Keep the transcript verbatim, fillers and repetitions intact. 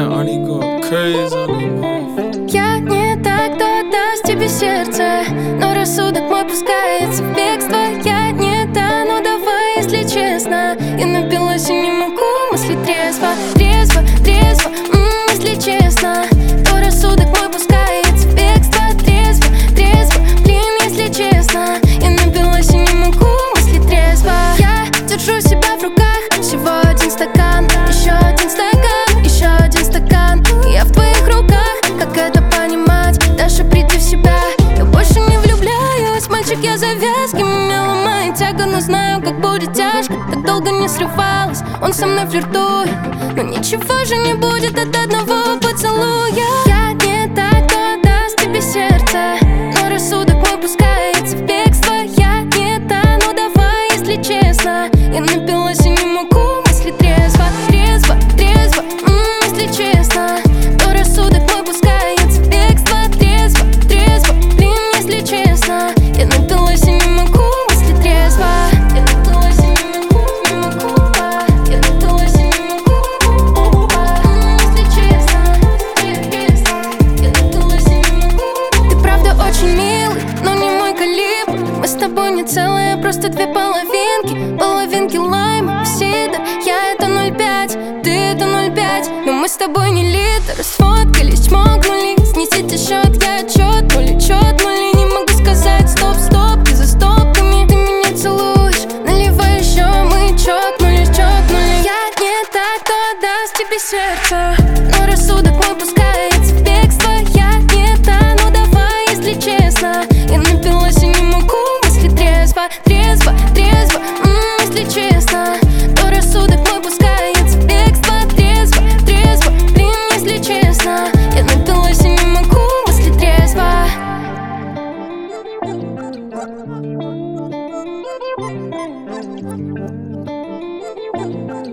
Я не так, кто даст тебе сердце, но рассудок мой пускается в бегство. Я не та, ну давай, если честно. Я напилась и не могу мыслить трезво. Трезво, трезво, м-м, если честно, то рассудок мой пускается в бегство. Трезво, трезво, блин, если честно, я напилась и не могу мыслить трезво. Я держу себя в руках, всего один стакан, еще один стакан, еще один стакан. Я в твоих руках, как это понимать? Даша, приди в себя. Я больше не влюбляюсь, мальчик, я завязки. Меня ломает тяга, но знаю, как будет тяжко. Так долго не срывалась, он со мной флиртует, но ничего же не будет от одного поцелуя. Я не та, кто даст тебе сердце, но рассудок мой пускается в бегство. Я не та, ну давай, если честно, я напилась и не могу мыслить трезво. Трезво, трезво, м-м, если честно, то рассудок мой пускается в бегство. Трезво, трезво, блин, если честно, я напилась и не могу мыслить трезво. Я напилась и не могу, не могу, а. Я напилась и не могу, а. Если честно, трезво, я напилась и не могу. Ты правда очень милый, но не мой калибр. Мы с тобой не целые, просто две половинки. Половинки лайма, сидр. Я это ноль пять, ты это ноль пять. Но мы с тобой не литр. Сфоткались, чмокнули. Снесите счет, я отчет, нули, чет, нули. Не могу сказать стоп, стоп, ты за стопками. Ты меня целуешь, наливай еще, мы чокнулись, чокнули. Я не та, кто даст тебе сердце, но рассудок мой пускается в бегство. Я не та, ну давай, если честно, я напилась и не могу мыслить трезво. Трезво, трезво, м-м, если честно, то рассудок мой пускается в бегство. Трезво, трезво, блин, если честно, я напилась и не могу мыслить трезво. Thank you.